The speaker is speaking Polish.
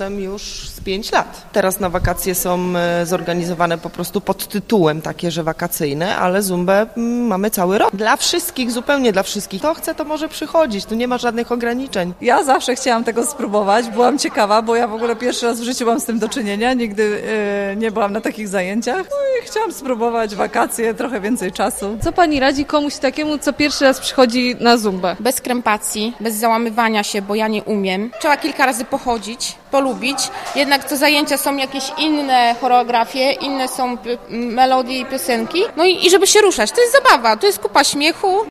Jestem już z 5 lat. Teraz na wakacje są zorganizowane po prostu pod tytułem takie, że wakacyjne, ale zumbę mamy cały rok. Dla wszystkich, zupełnie dla wszystkich. Kto chce, to może przychodzić, tu nie ma żadnych ograniczeń. Ja zawsze chciałam tego spróbować, byłam ciekawa, bo ja w ogóle pierwszy raz w życiu mam z tym do czynienia, nigdy nie byłam na takich zajęciach. No i chciałam spróbować wakacje, trochę więcej czasu. Co pani radzi komuś takiemu, co pierwszy raz przychodzi na zumbę? Bez krępacji, bez załamywania się, bo ja nie umiem. Trzeba kilka razy pochodzić, polubić. Jednak co zajęcia są jakieś inne choreografie, inne są melodie i piosenki. No i żeby się ruszać. To jest zabawa, to jest kupa śmiechu.